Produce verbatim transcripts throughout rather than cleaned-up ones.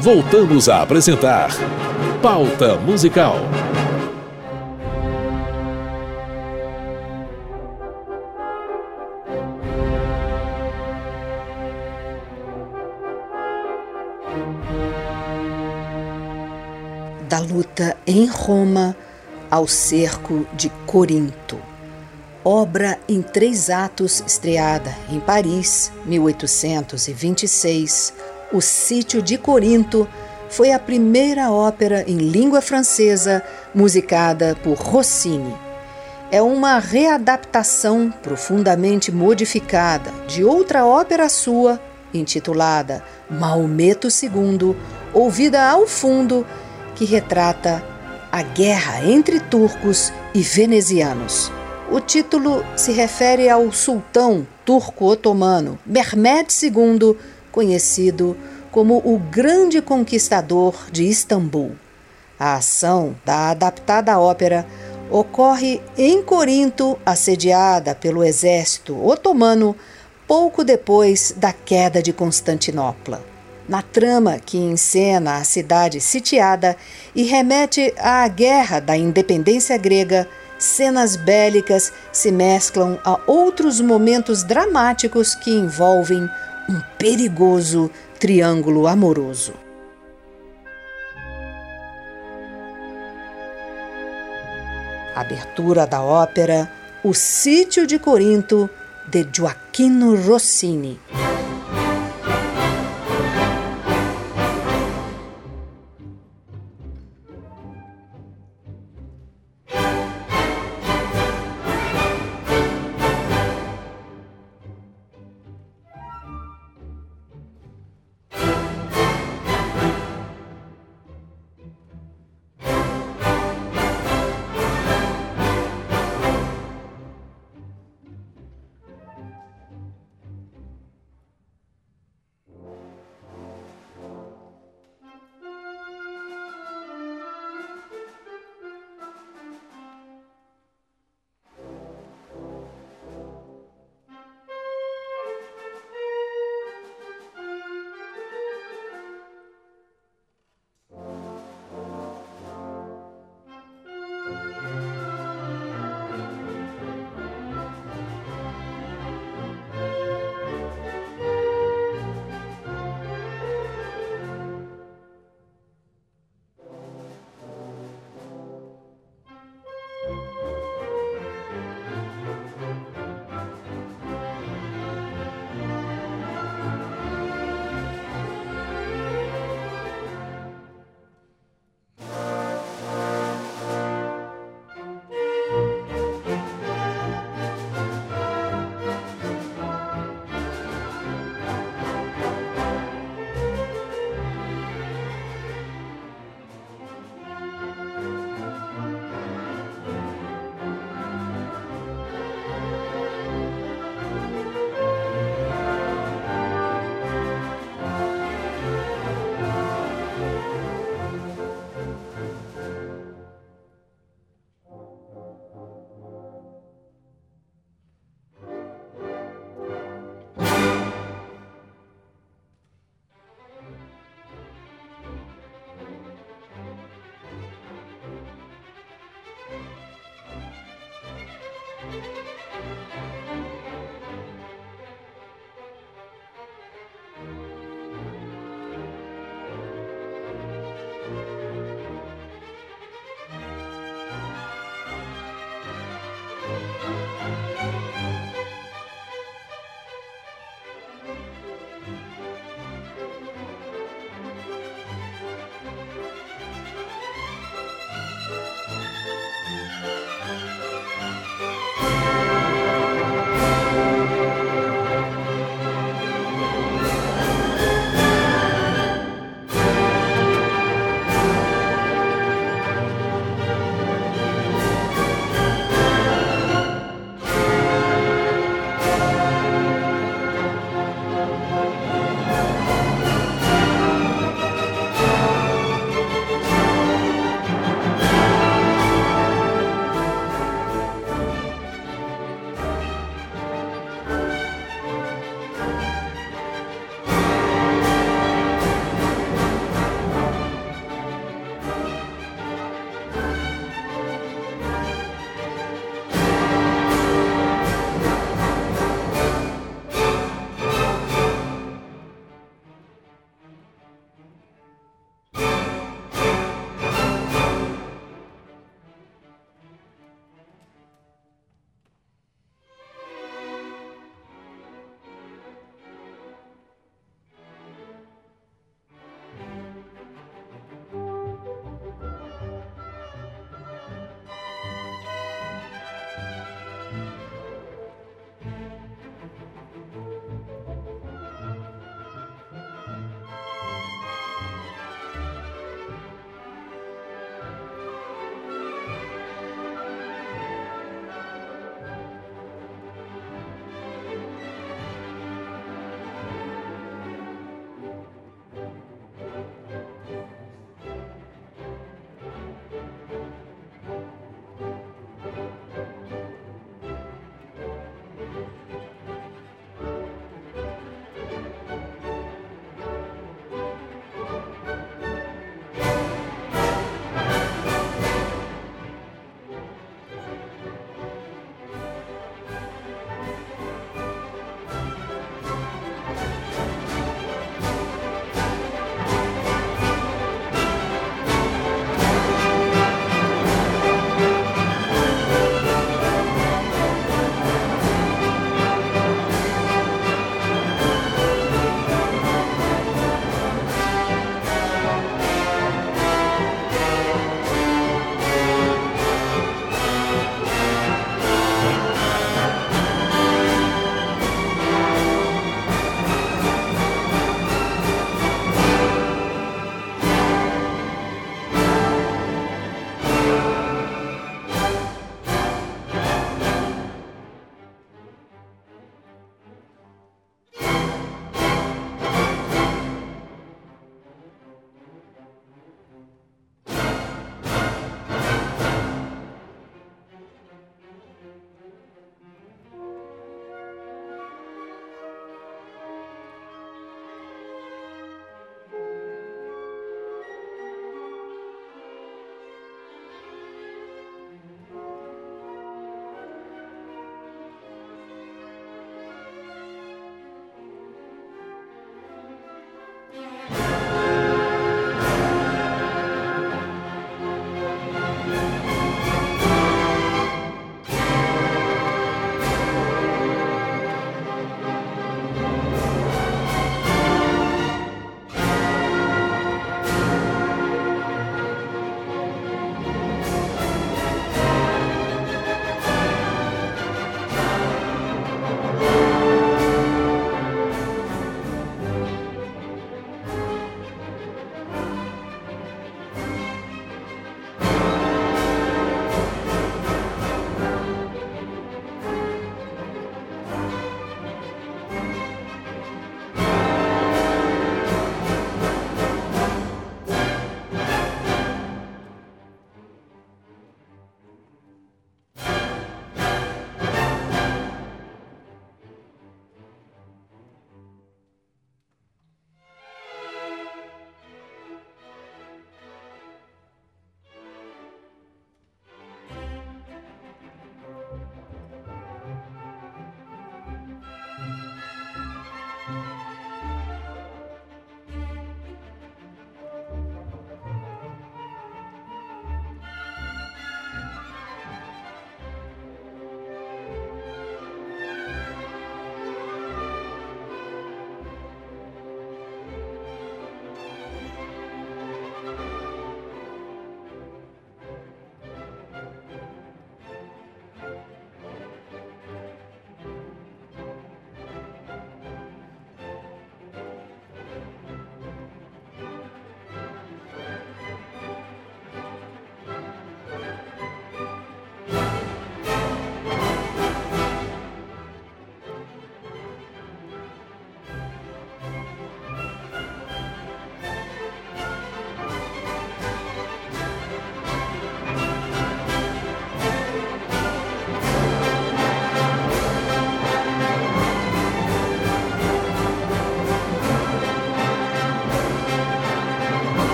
Voltamos a apresentar Pauta Musical. Da luta em Roma ao cerco de Corinto. Obra em três atos estreada em Paris, mil oitocentos e vinte e seis, O Sítio de Corinto foi a primeira ópera em língua francesa musicada por Rossini. É uma readaptação profundamente modificada de outra ópera sua, intitulada Maometo segundo, ouvida ao fundo, que retrata a guerra entre turcos e venezianos. O título se refere ao sultão turco-otomano Mehmed segundo, conhecido como o Grande Conquistador de Istambul. A ação da adaptada ópera ocorre em Corinto, assediada pelo exército otomano pouco depois da queda de Constantinopla. Na trama que encena a cidade sitiada e remete à Guerra da Independência Grega, cenas bélicas se mesclam a outros momentos dramáticos que envolvem um perigoso triângulo amoroso. Abertura da ópera O Sítio de Corinto, de Gioachino Rossini.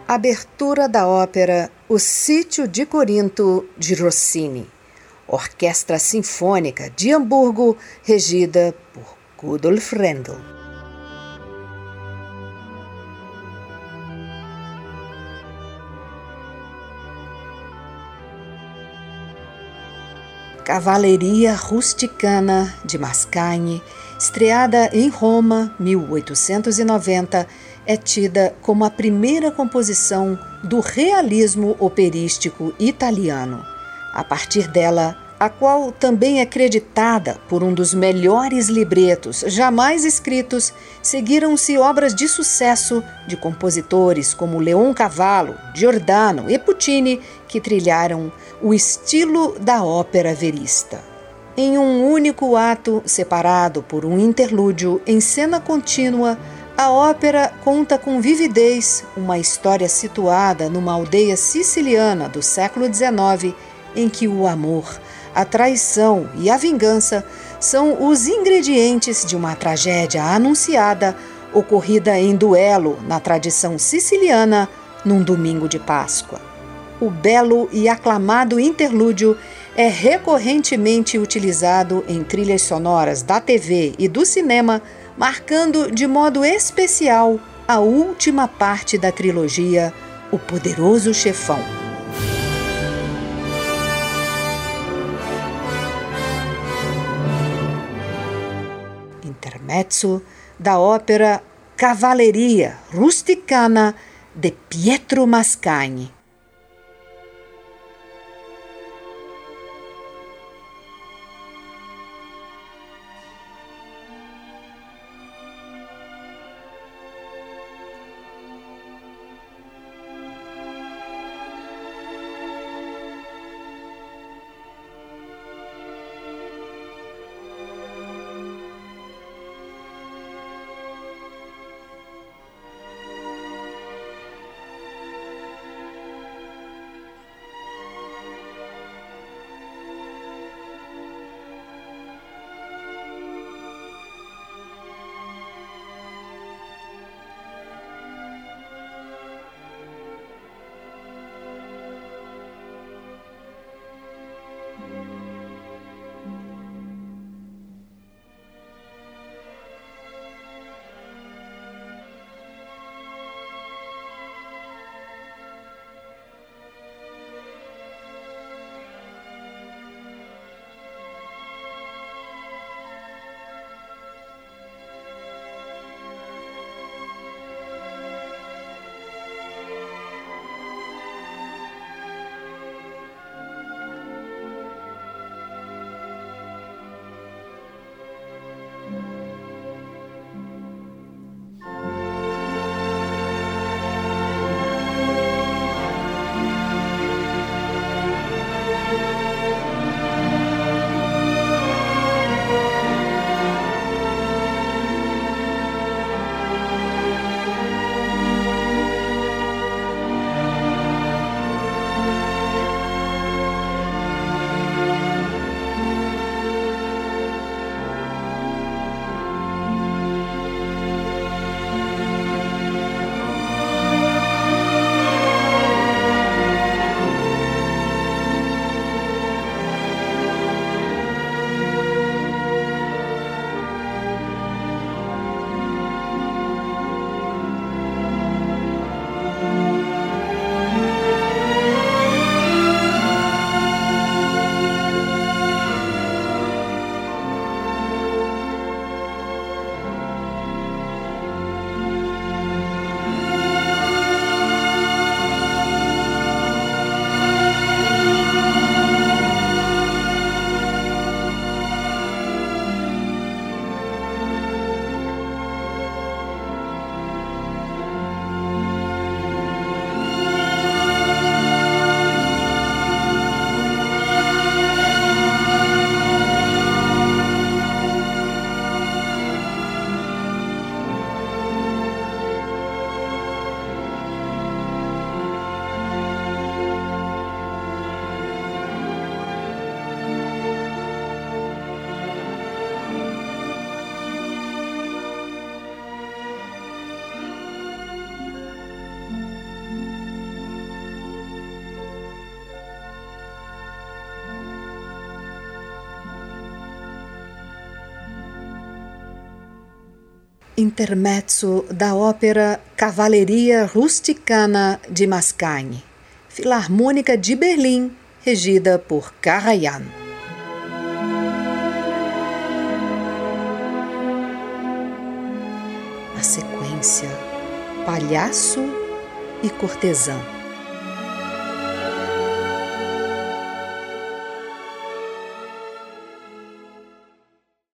Abertura da ópera O Sítio de Corinto, de Rossini. Orquestra Sinfônica de Hamburgo, regida por Rudolf Rendel. Cavalaria Rusticana, de Mascagni, estreada em Roma, mil oitocentos e noventa, é tida como a primeira composição do realismo operístico italiano. A partir dela, a qual também é creditada por um dos melhores libretos jamais escritos, seguiram-se obras de sucesso de compositores como Leoncavallo, Giordano e Puccini, que trilharam o estilo da ópera verista. Em um único ato, separado por um interlúdio em cena contínua, a ópera conta com vividez uma história situada numa aldeia siciliana do século dezenove, em que o amor, a traição e a vingança são os ingredientes de uma tragédia anunciada, ocorrida em duelo na tradição siciliana num domingo de Páscoa. O belo e aclamado interlúdio é recorrentemente utilizado em trilhas sonoras da T V e do cinema, marcando de modo especial a última parte da trilogia O Poderoso Chefão. Intermezzo da ópera Cavalleria Rusticana, de Pietro Mascagni. Intermezzo da ópera Cavalleria Rusticana de Mascagni, Filarmônica de Berlim, regida por Karajan. A sequência: palhaço e cortesã.